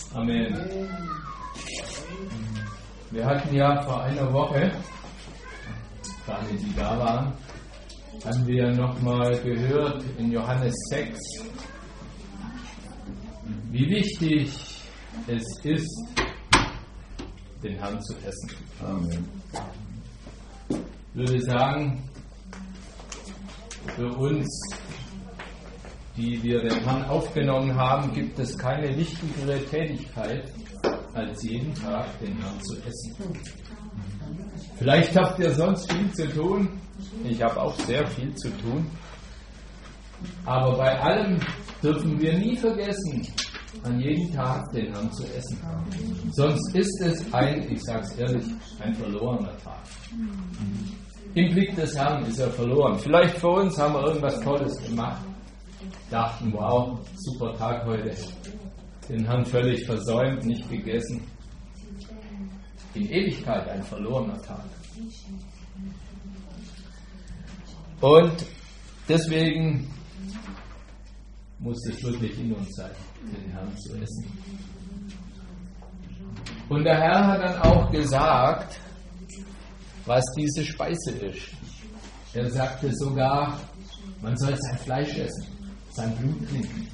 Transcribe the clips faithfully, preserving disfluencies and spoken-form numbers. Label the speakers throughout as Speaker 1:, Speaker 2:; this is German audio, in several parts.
Speaker 1: Amen. Wir hatten ja vor einer Woche, für alle, die da waren, haben wir nochmal gehört in Johannes sechs, wie wichtig es ist, den Herrn zu essen. Amen. Ich würde sagen, für uns, die wir den Herrn aufgenommen haben, gibt es keine wichtigere Tätigkeit, als jeden Tag den Herrn zu essen. Vielleicht habt ihr sonst viel zu tun. Ich habe auch sehr viel zu tun. Aber bei allem dürfen wir nie vergessen, an jedem Tag den Herrn zu essen. Sonst ist es ein, ich sage es ehrlich, ein verlorener Tag. Im Blick des Herrn ist er verloren. Vielleicht für uns haben wir irgendwas Tolles gemacht. Dachten, wow, super Tag heute. Den Herrn völlig versäumt, nicht gegessen. In Ewigkeit ein verlorener Tag. Und deswegen muss es wirklich in uns sein, den Herrn zu essen. Und der Herr hat dann auch gesagt, was diese Speise ist. Er sagte sogar, man soll sein Fleisch essen, sein Blut trinken.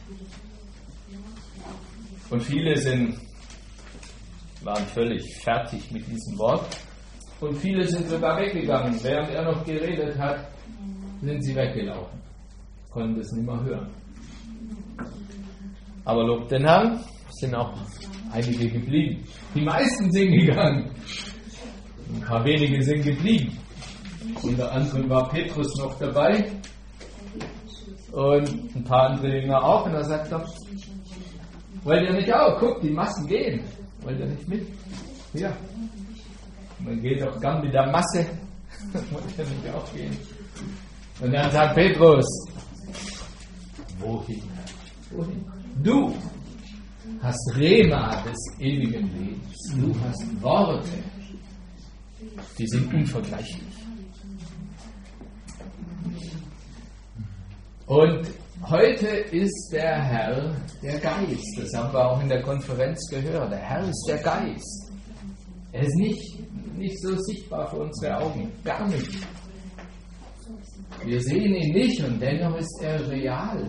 Speaker 1: Und viele sind, waren völlig fertig mit diesem Wort. Und viele sind sogar weggegangen. Während er noch geredet hat, sind sie weggelaufen. Konnten das nicht mehr hören. Aber lobt den Herrn, sind auch einige geblieben. Die meisten sind gegangen. Ein paar wenige sind geblieben. Unter anderem war Petrus noch dabei. Und ein paar andere Jünger auch. Und er sagt dann, wollt ihr nicht auch? Guckt, die Massen gehen. Wollt ihr nicht mit? Ja. Man geht doch gern mit der Masse. Wollt ihr nicht auch gehen? Und dann sagt Petrus, wohin? Wohin? Du hast Rema des ewigen Lebens. Du hast Worte, die sind unvergleichlich. Und heute ist der Herr der Geist. Das haben wir auch in der Konferenz gehört. Der Herr ist der Geist. Er ist nicht, nicht so sichtbar für unsere Augen. Gar nicht. Wir sehen ihn nicht und dennoch ist er real.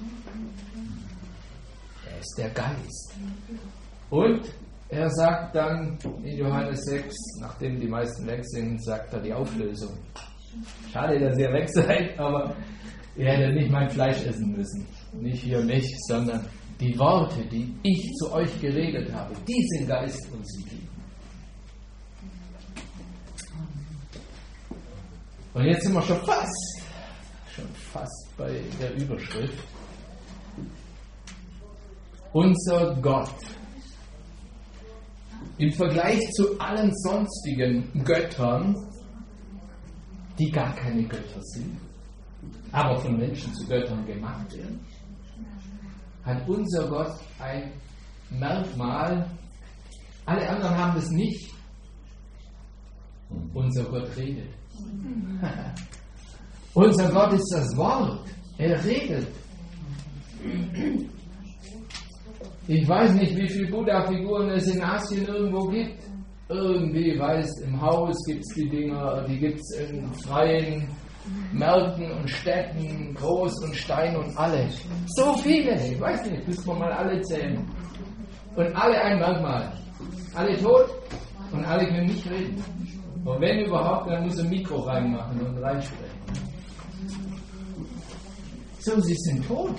Speaker 1: Er ist der Geist. Und er sagt dann in Johannes sechs, nachdem die meisten weg sind, sagt er die Auflösung. Schade, dass ihr weg seid, aber ihr hättet nicht mein Fleisch essen müssen. Nicht hier mich, sondern die Worte, die ich zu euch geredet habe, die sind Geist und sind Leben. Und jetzt sind wir schon fast, schon fast bei der Überschrift. Unser Gott. Im Vergleich zu allen sonstigen Göttern, die gar keine Götter sind, aber von Menschen zu Göttern gemacht werden, hat unser Gott ein Merkmal. Alle anderen haben das nicht. Unser Gott redet. Unser Gott ist das Wort. Er redet. Ich weiß nicht, wie viele Buddha-Figuren es in Asien irgendwo gibt. Irgendwie, weiß, im Haus gibt es die Dinger, die gibt es in freien Märkten und Städten, groß und Stein und alle. So viele, ich weiß nicht, müssen wir mal alle zählen. Und alle ein Merkmal. Alle tot und alle können nicht reden. Und wenn überhaupt, dann muss ein Mikro reinmachen und reinsprechen. So, sie sind tot.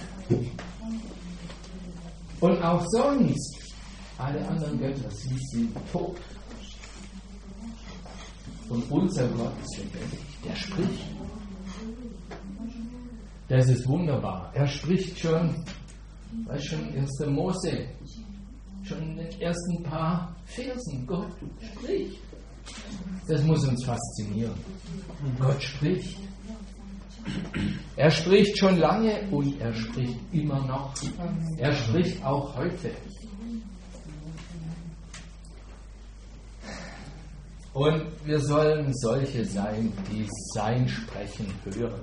Speaker 1: Und auch sonst, alle anderen Götter, sie sind tot. Und unser Gott ist lebendig, der spricht. Das ist wunderbar. Er spricht schon, weißt schon, erster Mose, schon in den ersten paar Versen. Gott spricht. Das muss uns faszinieren. Gott spricht. Er spricht schon lange und er spricht immer noch. Er spricht auch heute. Und wir sollen solche sein, die sein Sprechen hören.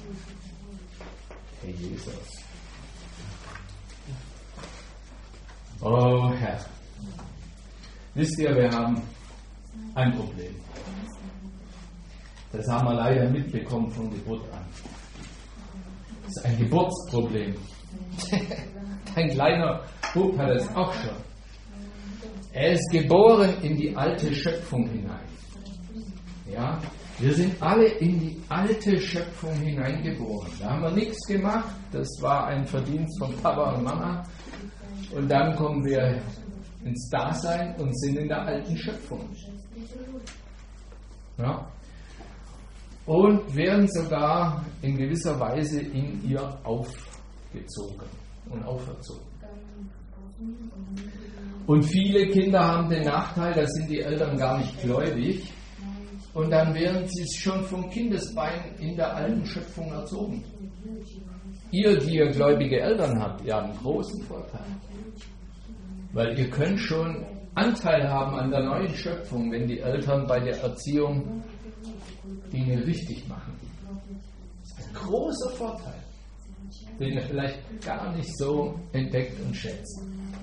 Speaker 1: Herr Jesus. Oh Herr, wisst ihr, wir haben ein Problem. Das haben wir leider mitbekommen von Geburt an. Das ist ein Geburtsproblem. Ein kleiner Bub hat es auch schon. Er ist geboren in die alte Schöpfung hinein. Ja, wir sind alle in die alte Schöpfung hineingeboren. Da haben wir nichts gemacht. Das war ein Verdienst von Papa und Mama. Und dann kommen wir ins Dasein und sind in der alten Schöpfung. Ja. Und werden sogar in gewisser Weise in ihr aufgezogen und auferzogen. Und viele Kinder haben den Nachteil, da sind die Eltern gar nicht gläubig und dann werden sie schon vom Kindesbein in der alten Schöpfung erzogen. Ihr, die ihr gläubige Eltern habt, ihr habt einen großen Vorteil. Weil ihr könnt schon Anteil haben an der neuen Schöpfung, wenn die Eltern bei der Erziehung Dinge richtig machen. Das ist ein großer Vorteil, den ihr vielleicht gar nicht so entdeckt und schätzt.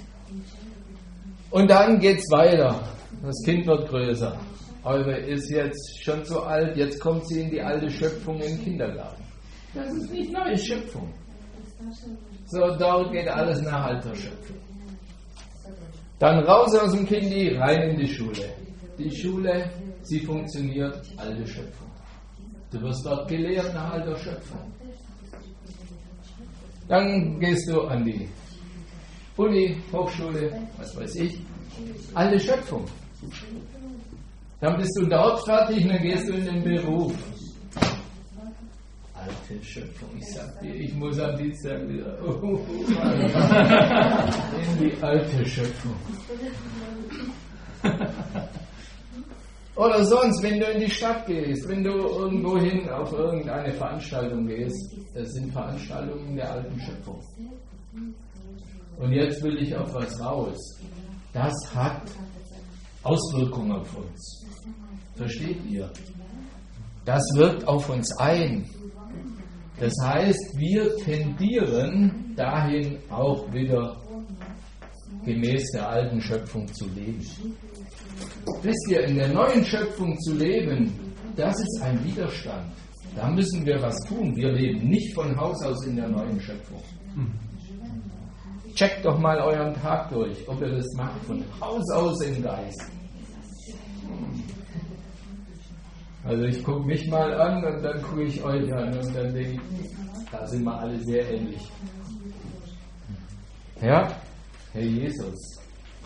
Speaker 1: Und dann geht es weiter. Das Kind wird größer. Eure ist jetzt schon so alt, jetzt kommt sie in die alte Schöpfung im Kindergarten. Das ist nicht neue Schöpfung. So, dort geht alles nach alter Schöpfung. Dann raus aus dem Kindi, rein in die Schule. Die Schule, sie funktioniert, alte Schöpfung. Du wirst dort gelehrt nach alter Schöpfung. Dann gehst du an die Uni, Hochschule, was weiß ich, alte Schöpfung. Dann bist du dort fertig und dann gehst du in den Beruf. Alte Schöpfung, ich sag dir, ich muss am Dienstag wieder uh, in die alte Schöpfung. Oder sonst, wenn du in die Stadt gehst, wenn du irgendwo hin auf irgendeine Veranstaltung gehst, das sind Veranstaltungen der alten Schöpfung. Und jetzt will ich auf was raus. Das hat Auswirkungen auf uns. Versteht ihr? Das wirkt auf uns ein. Das heißt, wir tendieren dahin auch wieder gemäß der alten Schöpfung zu leben. Wisst ihr, in der neuen Schöpfung zu leben, das ist ein Widerstand. Da müssen wir was tun. Wir leben nicht von Haus aus in der neuen Schöpfung. Checkt doch mal euren Tag durch, ob ihr das macht von Haus aus im Geist. Also ich gucke mich mal an und dann gucke ich euch an und dann denke ich, da sind wir alle sehr ähnlich. Ja, Herr Jesus.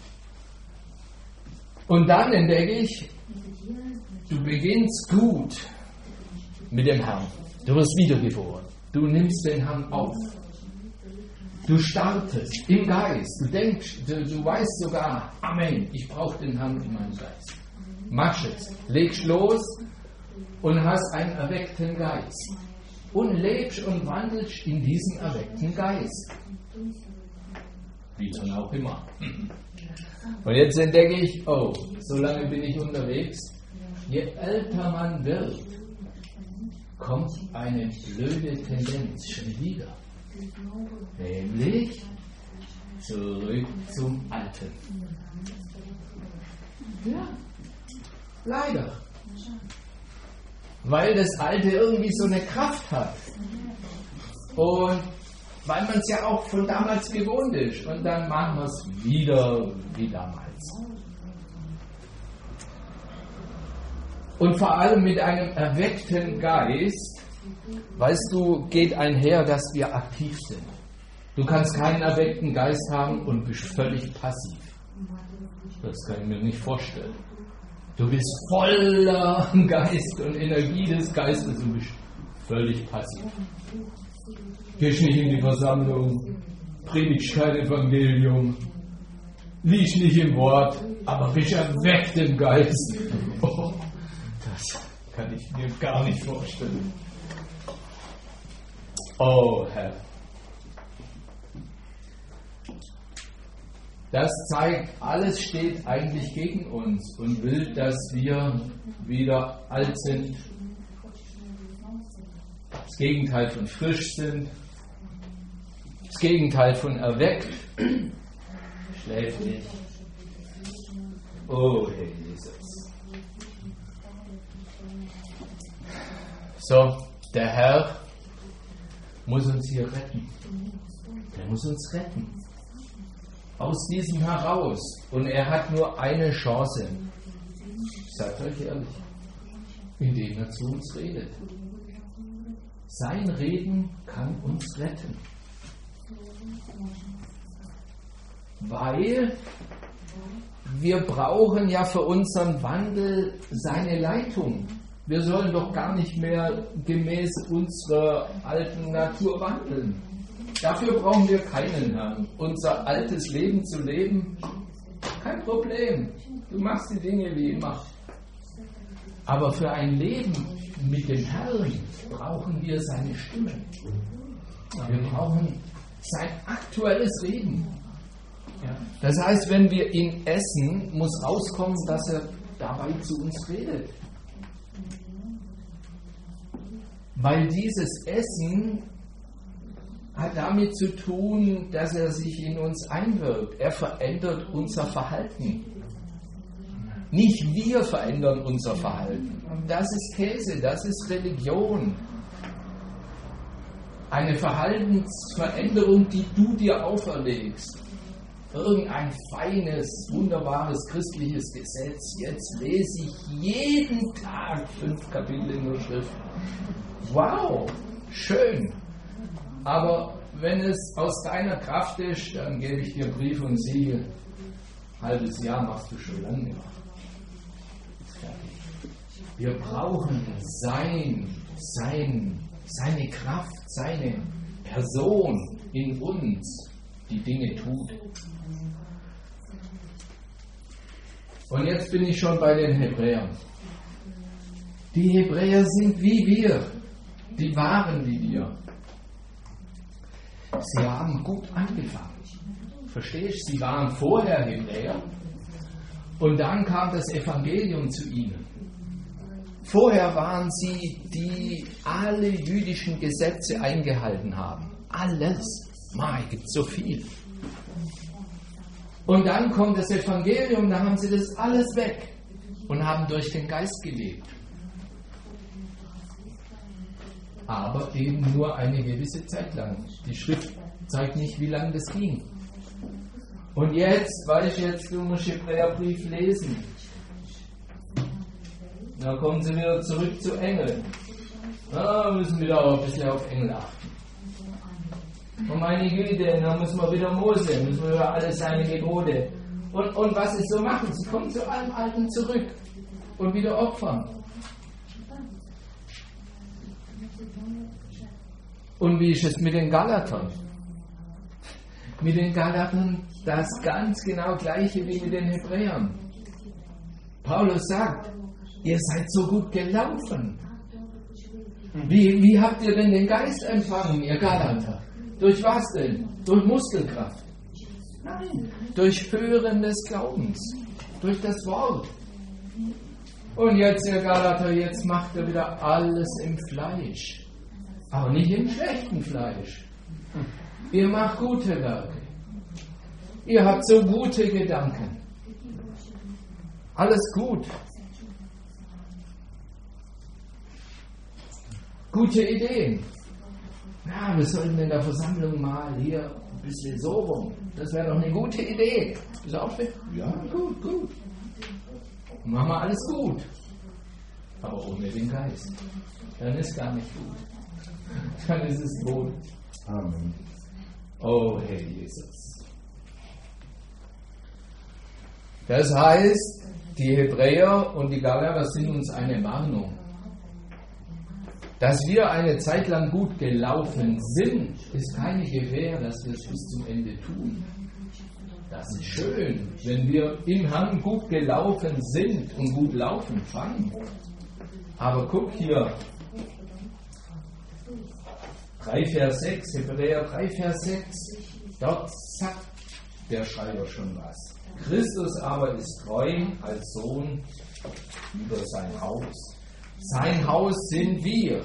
Speaker 1: Und dann entdecke ich, du beginnst gut mit dem Herrn. Du wirst wiedergeboren. Du nimmst den Herrn auf. Du startest im Geist. Du denkst, du, du weißt sogar, Amen, ich brauche den Herrn in meinem Geist. Mach es. Legst los und hast einen erweckten Geist. Und lebst und wandelst in diesem erweckten Geist. Wie dann auch immer. Und jetzt entdecke ich, oh, so lange bin ich unterwegs. Je älter man wird, kommt eine blöde Tendenz schon wieder. Nämlich zurück zum Alten. Ja, leider. Weil das Alte irgendwie so eine Kraft hat. Und weil man es ja auch von damals gewohnt ist. Und dann machen wir es wieder wie damals. Und vor allem mit einem erweckten Geist, weißt du, geht einher, dass wir aktiv sind. Du kannst keinen erweckten Geist haben und bist völlig passiv. Das kann ich mir nicht vorstellen. Du bist voller Geist und Energie des Geistes und bist völlig passiv. Gehst nicht in die Versammlung, predigst kein Evangelium, liest nicht im Wort, aber bist erweckt im Geist. Oh, das kann ich mir gar nicht vorstellen. Oh Herr. Das zeigt, alles steht eigentlich gegen uns und will, dass wir wieder alt sind, das Gegenteil von frisch sind, das Gegenteil von erweckt. schläfrig. Oh, Herr Jesus. So, der Herr muss uns hier retten. Er muss uns retten. Aus diesem heraus. Und er hat nur eine Chance. Ich sage euch ehrlich, indem er zu uns redet. Sein Reden kann uns retten. Weil wir brauchen ja für unseren Wandel seine Leitung. Wir sollen doch gar nicht mehr gemäß unserer alten Natur wandeln. Dafür brauchen wir keinen Herrn. Unser altes Leben zu leben, kein Problem. Du machst die Dinge wie immer. Aber für ein Leben mit dem Herrn brauchen wir seine Stimme. Wir brauchen sein aktuelles Leben. Das heißt, wenn wir ihn essen, muss rauskommen, dass er dabei zu uns redet. Weil dieses Essen hat damit zu tun, dass er sich in uns einwirkt. Er verändert unser Verhalten. Nicht wir verändern unser Verhalten. Das ist Käse, das ist Religion. Eine Verhaltensveränderung, die du dir auferlegst. Irgendein feines, wunderbares christliches Gesetz. Jetzt lese ich jeden Tag fünf Kapitel in der Schrift. Wow, schön. Aber wenn es aus deiner Kraft ist, dann gebe ich dir Brief und Siegel. Halbes Jahr machst du schon lange gemacht. Wir brauchen sein, sein, seine Kraft, seine Person in uns, die Dinge tut. Und jetzt bin ich schon bei den Hebräern. Die Hebräer sind wie wir. Die waren wie wir. Sie haben gut angefangen. Verstehst du? Sie waren vorher Hebräer und dann kam das Evangelium zu ihnen. Vorher waren sie, die alle jüdischen Gesetze eingehalten haben. Alles. Mai, gibt so viel. Und dann kommt das Evangelium, da haben sie das alles weg und haben durch den Geist gelebt. Aber eben nur eine gewisse Zeit lang. Die Schrift zeigt nicht, wie lange das ging. Und jetzt, weißt du, jetzt, du musst Hebräerbrief lesen. Dann kommen sie wieder zurück zu Engeln. Da müssen wir wieder ein bisschen auf Engel achten. Und meine Güte, dann müssen wir wieder Mose, müssen wir wieder alle seine Gebote. Und, und was sie so machen, sie kommen zu allem Alten zurück und wieder opfern. Und wie ist es mit den Galatern? Mit den Galatern das ganz genau gleiche wie mit den Hebräern. Paulus sagt, ihr seid so gut gelaufen. Wie, wie habt ihr denn den Geist empfangen, ihr Galater? Durch was denn? Durch Muskelkraft? Nein, durch Hören des Glaubens, durch das Wort. Und jetzt, ihr Galater, jetzt macht ihr wieder alles im Fleisch. Aber nicht im schlechten Fleisch. Ihr macht gute Werke. Ihr habt so gute Gedanken. Alles gut. Gute Ideen. Ja, wir sollten in der Versammlung mal hier ein bisschen so rum. Das wäre doch eine gute Idee. Ist auch fit? Ja, gut, gut. Machen wir alles gut. Aber ohne den Geist. Dann ist gar nicht gut. Dann ist es Tod. Amen. Oh, Herr Jesus. Das heißt, die Hebräer und die Galater sind uns eine Warnung. Dass wir eine Zeit lang gut gelaufen sind, ist keine Gewähr, dass wir es bis zum Ende tun. Das ist schön, wenn wir im Herrn gut gelaufen sind und gut laufen fangen. Aber guck hier, drei Vers sechs, Hebräer drei Vers sechs, dort sagt der Schreiber schon was. Christus aber ist treu als Sohn über sein Haus. Sein Haus sind wir.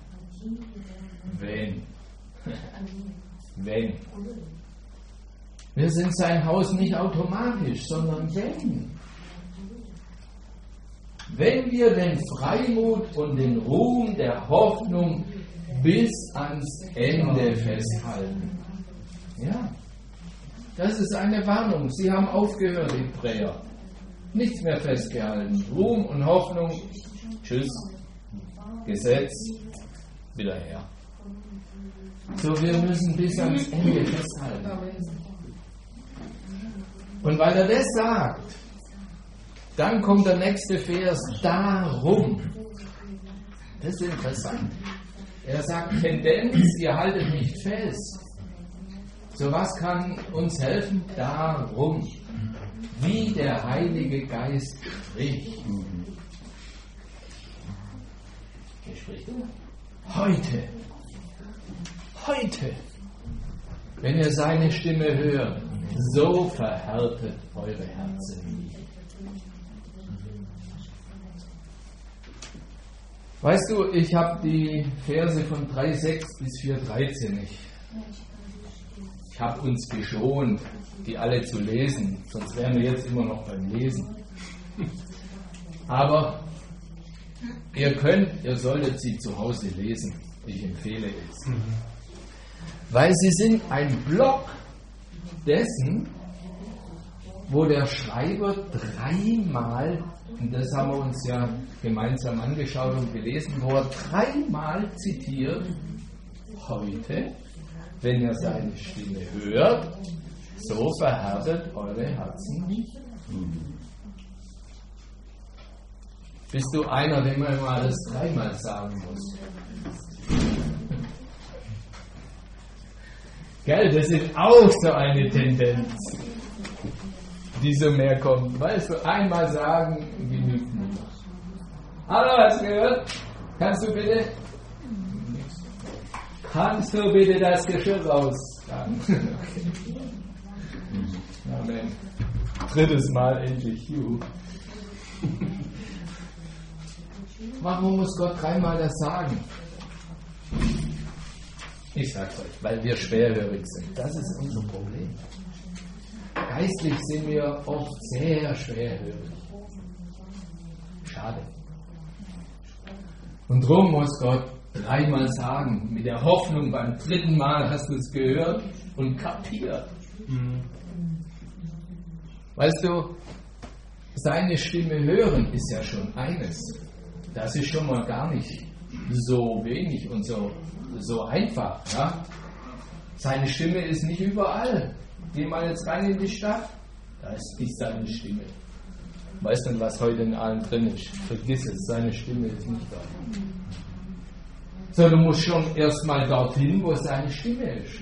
Speaker 1: Wenn. Wenn. Wir sind sein Haus nicht automatisch, sondern wenn. Wenn wir den Freimut und den Ruhm der Hoffnung bis ans Ende festhalten. Ja, das ist eine Warnung. Sie haben aufgehört, Hebräer. Nichts mehr festgehalten. Ruhm und Hoffnung. Tschüss. Gesetz. Wieder her. So, wir müssen bis ans Ende festhalten. Und weil er das sagt, dann kommt der nächste Vers, darum. Das ist interessant. Er sagt, Tendenz, ihr haltet nicht fest. So was kann uns helfen? Darum. Wie der Heilige Geist spricht. Wer spricht? Heute. Heute. Wenn ihr seine Stimme hört, so verhärtet eure Herzen nicht. Weißt du, ich habe die Verse von drei sechs bis vier dreizehn nicht. Ich habe uns geschont, die alle zu lesen, sonst wären wir jetzt immer noch beim Lesen. Aber ihr könnt, ihr solltet sie zu Hause lesen. Ich empfehle es. Weil sie sind ein Block dessen, wo der Schreiber dreimal, und das haben wir uns ja gemeinsam angeschaut und gelesen, wo er dreimal zitiert, heute, wenn ihr seine Stimme hört, so verhärtet eure Herzen nicht. Bist du einer, dem man mal das dreimal sagen muss? Gell, das ist auch so eine Tendenz, die so mehr kommt. Weißt du, einmal sagen, genügt nicht. Hallo, hast du gehört? Kannst du bitte? Kannst du bitte das Geschirr raustragen? Okay. Amen. Drittes Mal endlich. Juhu. Warum muss Gott dreimal das sagen? Ich sag's euch, weil wir schwerhörig sind. Das ist unser Problem. Geistlich sind wir oft sehr schwerhörig. Schade. Und drum muss Gott dreimal sagen, mit der Hoffnung, beim dritten Mal hast du es gehört und kapiert. Mhm. Weißt du, seine Stimme hören ist ja schon eines. Das ist schon mal gar nicht so wenig und so, so einfach. Ja? Seine Stimme ist nicht überall. Geh mal jetzt rein in die Stadt, da ist nicht seine Stimme. Weißt du, was heute in allen drin ist? Vergiss es, seine Stimme ist nicht da. So, du musst schon erstmal dorthin, wo seine Stimme ist.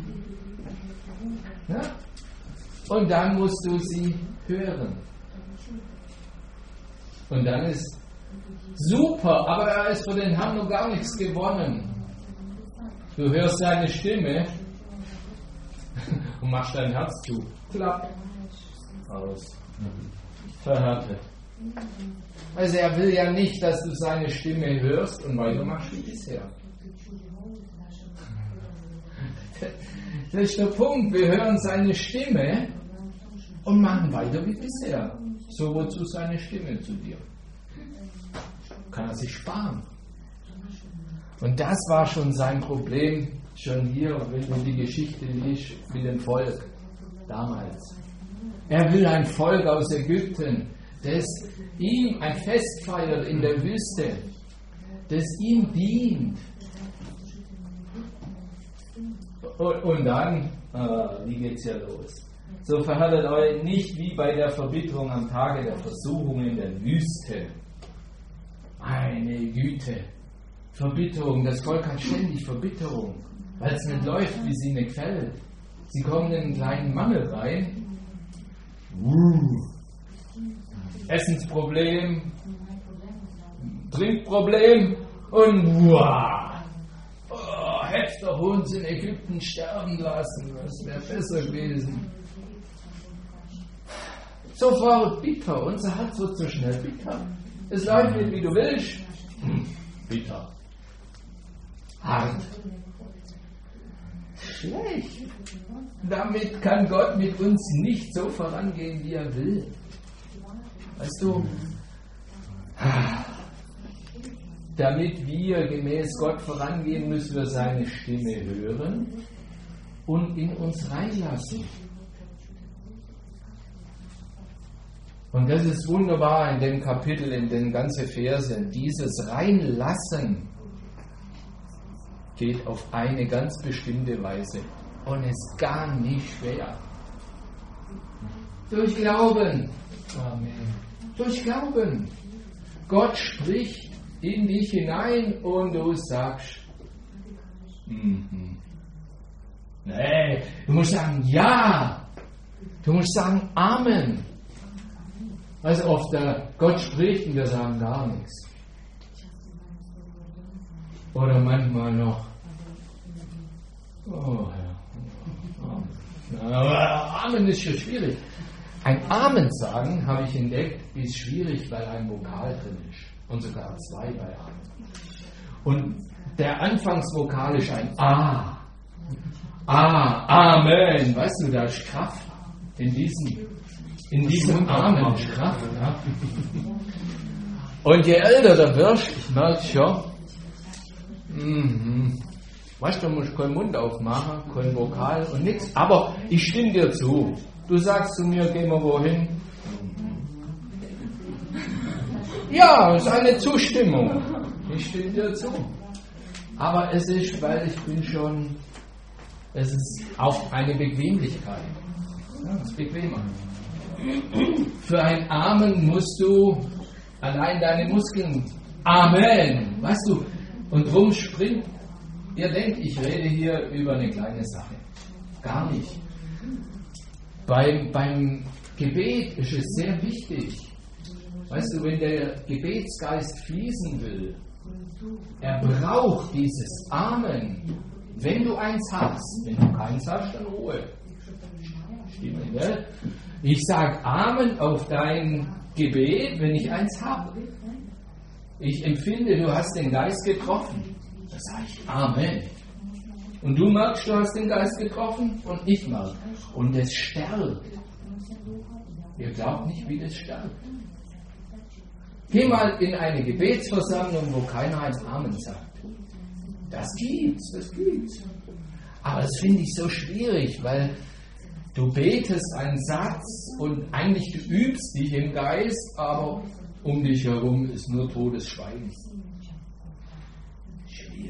Speaker 1: Ja? Und dann musst du sie hören. Und dann ist super, aber er ist für den Herrn noch gar nichts gewonnen. Du hörst seine Stimme und machst dein Herz zu. Klapp. Aus. Verhärtet. Also er will ja nicht, dass du seine Stimme hörst und weitermachst wie bisher. Das ist der Punkt. Wir hören seine Stimme und machen weiter wie bisher. So, wozu seine Stimme zu dir? Kann er sich sparen. Und das war schon sein Problem, schon hier, wenn du die Geschichte liest, mit dem Volk damals. Er will ein Volk aus Ägypten, das ihm ein Fest feiert in der Wüste, das ihm dient. Und, und dann, äh, wie geht's hier los? So verhärtet euch nicht wie bei der Verbitterung am Tage der Versuchung in der Wüste. Meine Güte. Verbitterung, das Volk hat ständig Verbitterung, weil es nicht läuft, wie es ihnen gefällt. Sie kommen in einen kleinen Mangel rein. Uh. Essensproblem, Trinkproblem und wow. Oh, hätte doch uns in Ägypten sterben lassen, das wäre besser gewesen. Sofort bitter, unser Herz wird so schnell bitter. Es läuft nicht, wie du willst. Hm, bitter. Hart. schlecht. Damit kann Gott mit uns nicht so vorangehen, wie er will. Weißt du, damit wir gemäß Gott vorangehen, müssen wir seine Stimme hören und in uns reinlassen. Und das ist wunderbar in dem Kapitel, in den ganzen Versen. Dieses Reinlassen geht auf eine ganz bestimmte Weise und ist gar nicht schwer. Durch Glauben. Amen. Durch Glauben. Gott spricht in dich hinein und du sagst, mhm. Nee, du musst sagen ja. Du musst sagen Amen. Also oft der Gott spricht und wir sagen gar nichts. Oder manchmal noch, oh ja, Amen. Aber Amen ist schon schwierig. Ein Amen sagen, habe ich entdeckt, ist schwierig, weil ein Vokal drin ist. Und sogar zwei bei Amen. Und der Anfangsvokal ist ein A. A, Amen. Weißt du, da ist Kraft in diesem, in diesem Amen. Ist Kraft, ja. Und je älter du wirst, ich merke schon, mhm. Weißt du, du musst keinen Mund aufmachen, kein Vokal und nichts. Aber ich stimme dir zu. Du sagst zu mir, gehen wir wohin? Ja, es ist eine Zustimmung. Ich stimme dir zu. Aber es ist, weil ich bin schon, es ist auch eine Bequemlichkeit. Ja, es ist bequemer. Für ein Amen musst du allein deine Muskeln, Amen, weißt du, und drum springt, ihr denkt, ich rede hier über eine kleine Sache. Gar nicht. Beim, beim Gebet ist es sehr wichtig. Weißt du, wenn der Gebetsgeist fließen will, er braucht dieses Amen. Wenn du eins hast, wenn du keins hast, dann Ruhe. Stimmt, gell? Ich sage Amen auf dein Gebet, wenn ich eins habe. Ich empfinde, du hast den Geist getroffen. Da sage ich Amen. Und du merkst, du hast den Geist getroffen und ich merke. Und es stärkt. Ihr glaubt nicht, wie das stärkt. Geh mal in eine Gebetsversammlung, wo keiner ein Amen sagt. Das gibt's, das gibt's. Aber das finde ich so schwierig, weil du betest einen Satz und eigentlich du übst dich im Geist, aber um dich herum ist nur totes Schweigen. Schwierig.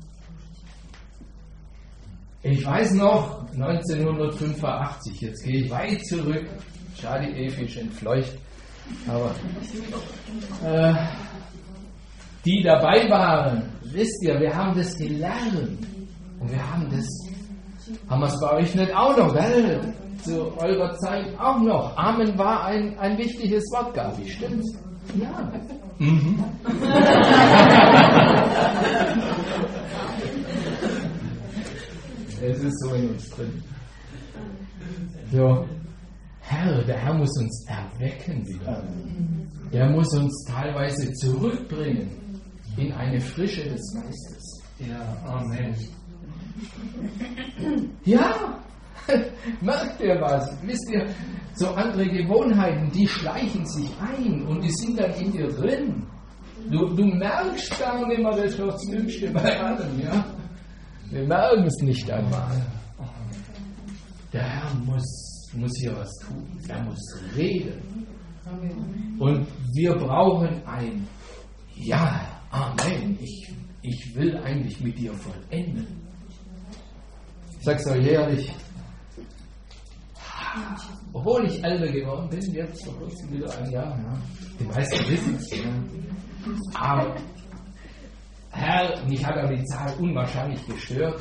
Speaker 1: Ich weiß noch, neunzehnhundertfünfundachtzig, jetzt gehe ich weit zurück, schade, Evi ist entfleucht, aber äh, die dabei waren, wisst ihr, wir haben das gelernt und wir haben das, haben wir es bei euch nicht auch noch, gell? Zu eurer Zeit auch noch. Amen war ein, ein wichtiges Wort, Gabi, stimmt's? Ja. Mhm. Es ist so in uns drin. So, Herr, der Herr muss uns erwecken wieder. Der muss uns teilweise zurückbringen in eine Frische des Geistes. Ja, Amen. Ja, merkt ihr was? Wisst ihr, so andere Gewohnheiten, die schleichen sich ein und die sind dann in dir drin. Du, du merkst gar nicht mehr, das ist das Dümmste bei allem, ja? Wir merken es nicht einmal. Der Herr muss, muss hier was tun. Er muss reden. Und wir brauchen ein Ja, Amen. Ich, ich will eigentlich mit dir vollenden. Ich sag's euch ehrlich, obwohl ich älter geworden bin, jetzt vor kurzem wieder ein Jahr, ja. Die meisten wissen es, ja. Aber Herr, mich hat auch die Zahl unwahrscheinlich gestört.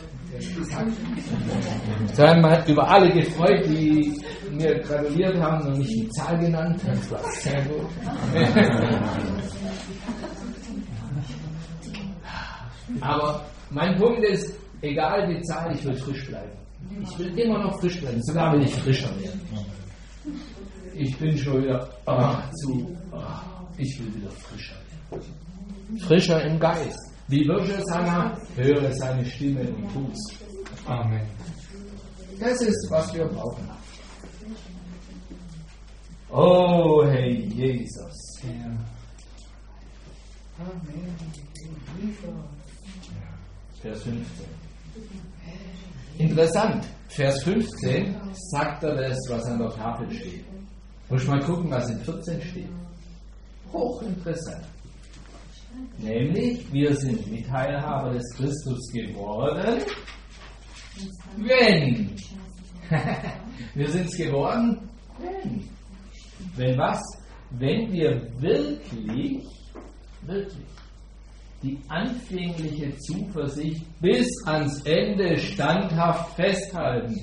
Speaker 1: Sagen wir hat über alle gefreut, die mir gratuliert haben und nicht die Zahl genannt. Das war sehr gut. Aber mein Punkt ist, egal die Zahl, ich will frisch bleiben. Ich will immer noch frisch bleiben, sogar will ich frischer werden. Ich bin schon wieder oh, zu, oh, ich will wieder frischer werden. Frischer im Geist. Wie würde es sagen, höre seine Stimme und tu's. Amen. Das ist, was wir brauchen. Oh, Herr Jesus. Ja. Amen. Vers fünfzehn. Interessant. Vers fünfzehn sagt er das, was an der Tafel steht. Muss ich mal gucken, was in vierzehn steht. Hochinteressant. Nämlich, wir sind Mitteilhaber des Christus geworden, wenn. Wir sind es geworden, wenn. Wenn was? Wenn wir wirklich, wirklich die anfängliche Zuversicht bis ans Ende standhaft festhalten.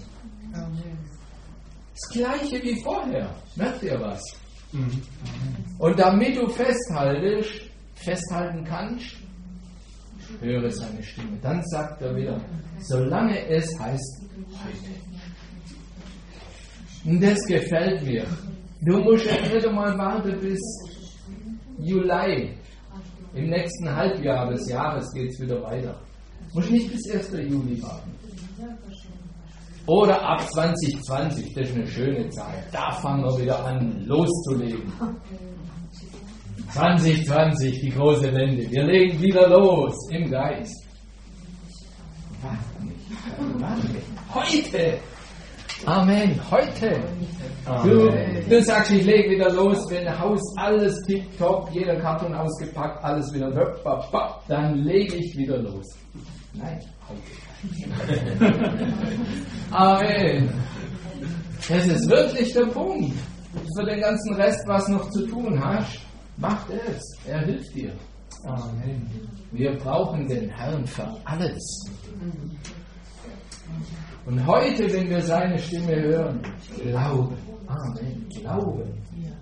Speaker 1: Das Gleiche wie vorher. Merkt ihr was? Mhm. Und damit du festhaltest, festhalten kannst, höre seine Stimme. Dann sagt er wieder, solange es heißt heute. Und das gefällt mir. Du musst ja nicht einmal warten bis Juli. Im nächsten Halbjahr des Jahres geht es wieder weiter. Du musst nicht bis ersten Juli warten. Oder ab zwanzig zwanzig, das ist eine schöne Zeit. Da fangen wir wieder an, loszulegen. zwanzig zwanzig, die große Wende. Wir legen wieder los im Geist. Warte nicht, warte nicht. Heute! Amen, heute! Du, du sagst, ich lege wieder los, wenn ein Haus alles tipptopp, jeder Karton ausgepackt, alles wieder, dann lege ich wieder los. Nein, heute. Amen. Das ist wirklich der Punkt. Für den ganzen Rest, was noch zu tun hast, macht es. Er hilft dir. Amen. Wir brauchen den Herrn für alles. Und heute, wenn wir seine Stimme hören, glauben. Amen. Glauben.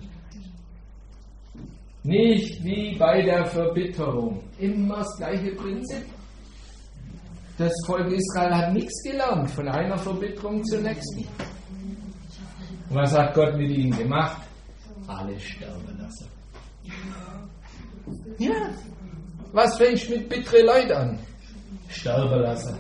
Speaker 1: Nicht wie bei der Verbitterung. Immer das gleiche Prinzip. Das Volk Israel hat nichts gelernt von einer Verbitterung zur nächsten. Und was hat Gott mit ihnen gemacht? Alle sterben lassen. Ja. Was fängst du mit bitteren Leuten an? Sterben lassen.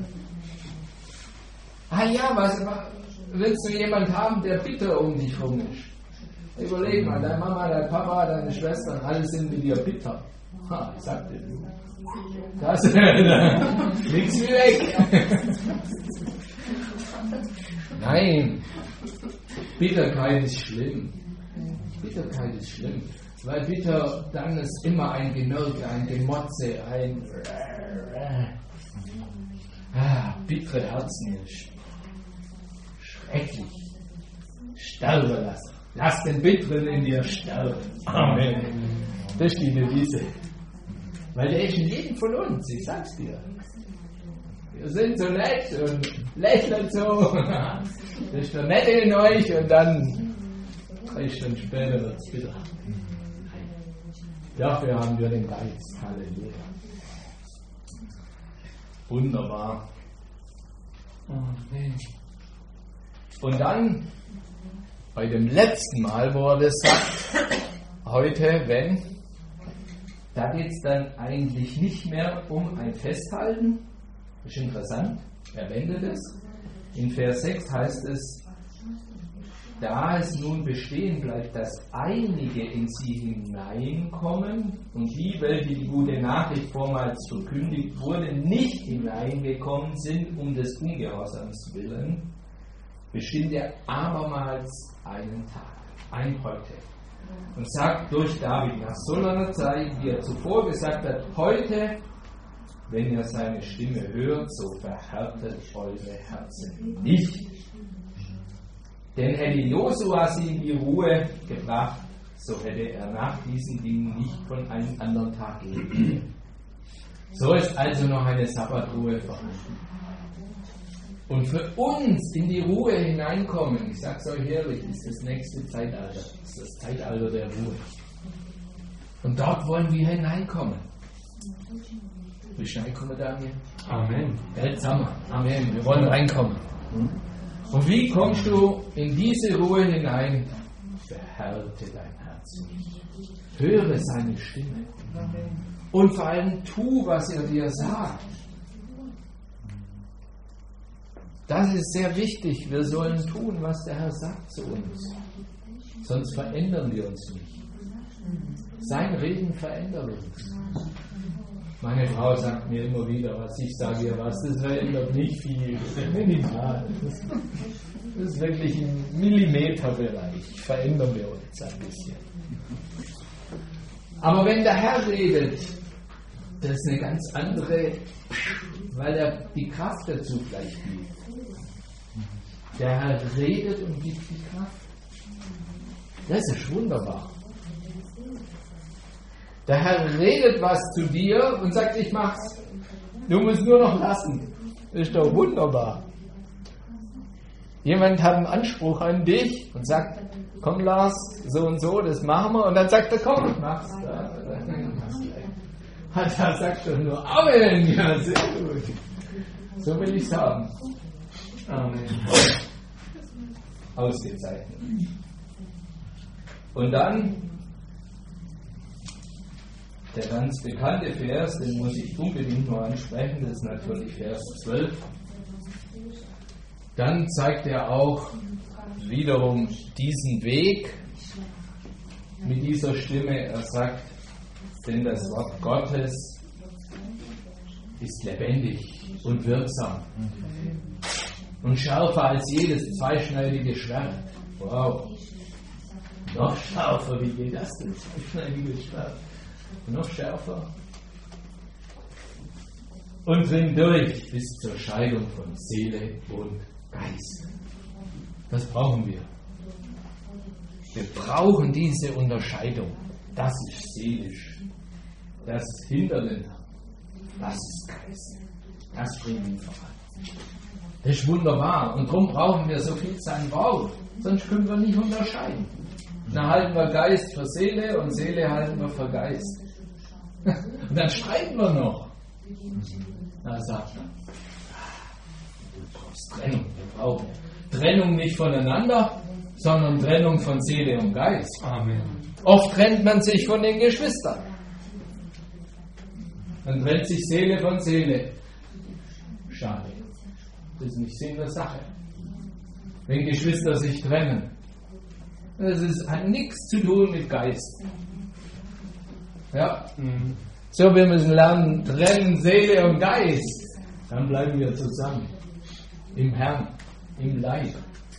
Speaker 1: Ah ja, was, willst du jemanden haben, der bitter um dich rum ist? Überleg mal, deine Mama, dein Papa, deine Schwestern, alle sind mit dir bitter. Ha, ich sag dir. Das nichts wie weg. Nein, Bitterkeit ist schlimm. Bitterkeit ist schlimm. Weil bitter, dann ist immer ein Genörge, ein Gemotze, ein ah, bittere Herzen ist schrecklich. Sterben lassen. Lass den Bitteren in dir sterben. Amen. Das ist die Devise. Weil der ist in jedem von uns, ich sag's dir. Wir sind so nett und lächeln so. Das ist der Nette in euch und dann drei Stunden später wird's bitter. Dafür haben wir den Geist. Halleluja. Wunderbar. Amen. Und dann, bei dem letzten Mal, wo er das sagt, heute, wenn, da geht es dann eigentlich nicht mehr um ein Festhalten. Das ist interessant, er wendet es. In Vers sechs heißt es, da es nun bestehen bleibt, dass einige in sie hineinkommen und die, welche die gute Nachricht vormals verkündigt wurde, nicht hineingekommen sind um des Ungehorsams willen, bestimmt er abermals einen Tag, ein Heute, und sagt durch David nach so langer Zeit, wie er zuvor gesagt hat, heute, wenn ihr seine Stimme hört, so verhärtet eure Herzen nicht. Denn hätte Josua sie in die Ruhe gebracht, so hätte er nach diesen Dingen nicht von einem anderen Tag gehen. So ist also noch eine Sabbatruhe vorhanden. Und für uns in die Ruhe hineinkommen, ich sage es euch ehrlich, ist das nächste Zeitalter, ist das Zeitalter der Ruhe. Und dort wollen wir hineinkommen. Willst du reinkommen, Daniel? Amen. Jetzt haben wir. Amen. Wir wollen reinkommen. Und wie kommst du in diese Ruhe hinein? Verhärte dein Herz nicht. Höre seine Stimme. Und vor allem tu, was er dir sagt. Das ist sehr wichtig. Wir sollen tun, was der Herr sagt zu uns. Sonst verändern wir uns nicht. Sein Reden verändert uns. Meine Frau sagt mir immer wieder, was ich sage, ihr was, das verändert nicht viel. Minimal. Das ist wirklich im Millimeterbereich. Verändern wir uns ein bisschen. Aber wenn der Herr redet, das ist eine ganz andere, weil er die Kraft dazu gleich gibt. Der Herr redet und gibt die Kraft. Das ist wunderbar. Der Herr redet was zu dir und sagt, ich mach's. Du musst nur noch lassen. Das ist doch wunderbar. Jemand hat einen Anspruch an dich und sagt, komm Lars, so und so, das machen wir. Und dann sagt er, komm, ich mach's. Und da sagst du nur, Amen, ja, sehr gut. So will ich's haben. Amen. Ausgezeichnet. Und dann der ganz bekannte Vers, den muss ich unbedingt noch ansprechen, das ist natürlich Vers zwölf. Dann zeigt er auch wiederum diesen Weg mit dieser Stimme. Er sagt, denn das Wort Gottes ist lebendig und wirksam und schärfer als jedes zweischneidige Schwert. Wow. Noch schärfer, wie geht das denn? Zweischneidiges Schwert. Noch schärfer. Und dringt durch bis zur Scheidung von Seele und Geist. Das brauchen wir. Wir brauchen diese Unterscheidung. Das ist seelisch. Das ist hinter den Herrn. Das ist Geist. Das bringt ihn voran. Das ist wunderbar. Und darum brauchen wir so viel sein Wort. Sonst können wir nicht unterscheiden. Dann halten wir Geist für Seele und Seele halten wir für Geist. Und dann streiten wir noch. Na, sagt er. Du brauchst Trennung. Wir brauchen Trennung nicht voneinander, sondern Trennung von Seele und Geist. Amen. Oft trennt man sich von den Geschwistern. Dann trennt sich Seele von Seele. Schade. Das ist nicht Sinn der Sache. Wenn Geschwister sich trennen. Das ist, hat nichts zu tun mit Geist. Ja. Mhm. So, wir müssen lernen, trennen Seele und Geist. Dann bleiben wir zusammen. Im Herrn, im Leib.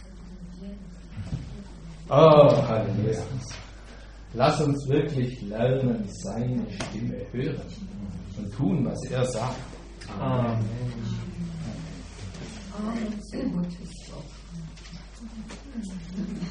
Speaker 1: Oh, Halleluja. Lass uns wirklich lernen, seine Stimme hören und tun, was er sagt. Amen. Amen.